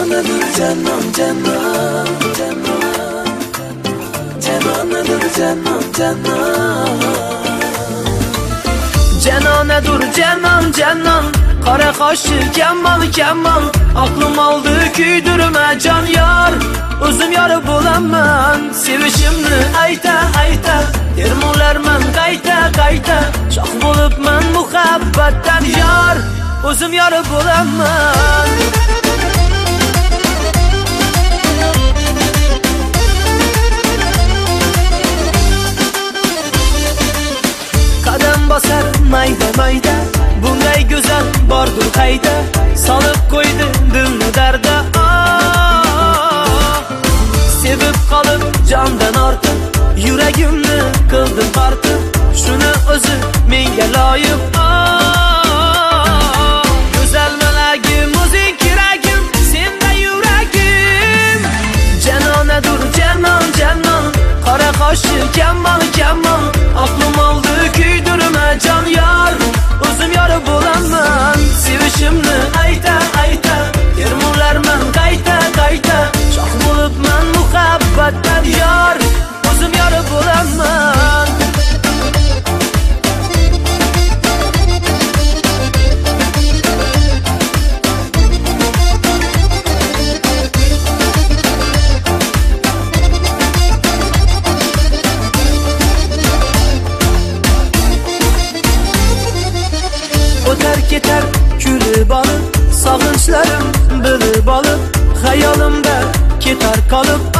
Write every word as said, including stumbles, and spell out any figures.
Canonadır canon canon canon Canonadır canon canon Canonadır canon canon Qara qoshli kamon kamon Aqlim oldi kuydurma jon yor O'zim yori bo'laman sevishimni ayta ayta Termolarman qayta qayta Shoh bo'libman muhabbatdan yor O'zim yori bo'laman Qadam bosar mayda mayda Bunday go'zal bordur qayda Solib qo'ydi dilni darda Sevib qolib jondan ortiq Yuragimni qildim tortiq Shuni o'zi menga loyiq Go'zal malagim o'zing kiragim Senda yuragim Janonadur janon janon Qora qoshli kamon kamon Aqlim oldi kuydurma jon yor O'zim yori bo'laman sevishimni ayta ayta Termolarman qayta qayta Shoh bo'libman muhabbatdan yor O'zim yori bo'laman O'tar ketar kulib olib Sog'inchlarim bilib olib Xayolimda ketar qolib